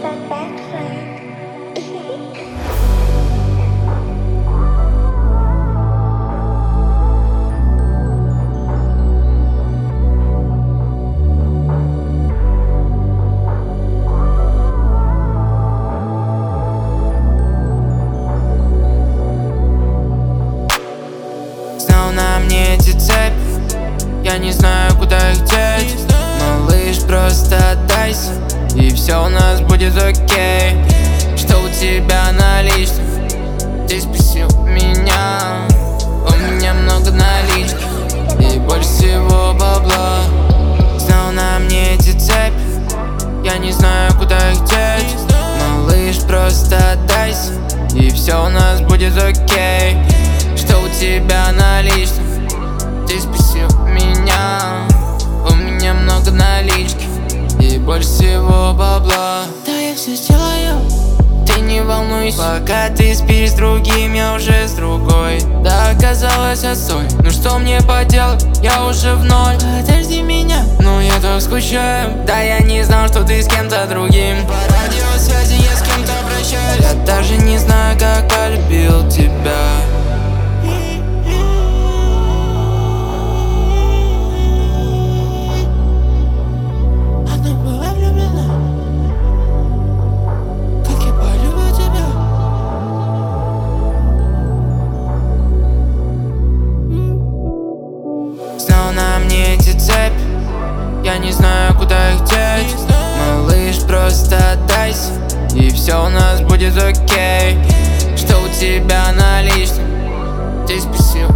Знал на мне эти цепи, я не знаю, куда их деть. Малыш, просто отдайся, и все у нас будет окей. Что у тебя наличных? Ты спросил меня. У меня много налички и больше всего бабла. Знал на мне эти цепи, я не знаю, куда их деть. Малыш, просто отдайся, и все у нас будет окей. Что у тебя наличных? Ты спросил меня. У меня много налички и больше всего бабла. Да, я все сделаю, ты не волнуйся. Пока ты спишь с другим, я уже с другой. Да, оказалось отстой, ну что мне поделать, я уже в ноль. Подожди меня, ну я так скучаю. Да, я не знал, что ты с кем-то другим. По радиосвязи я с кем-то обращаюсь. Я даже не знаю, как полюбил тебя. Знал на мне эти цепи, я не знаю, куда их деть. Малыш, просто отдайся, и все у нас будет окей. Что у тебя наличных? Ты спросил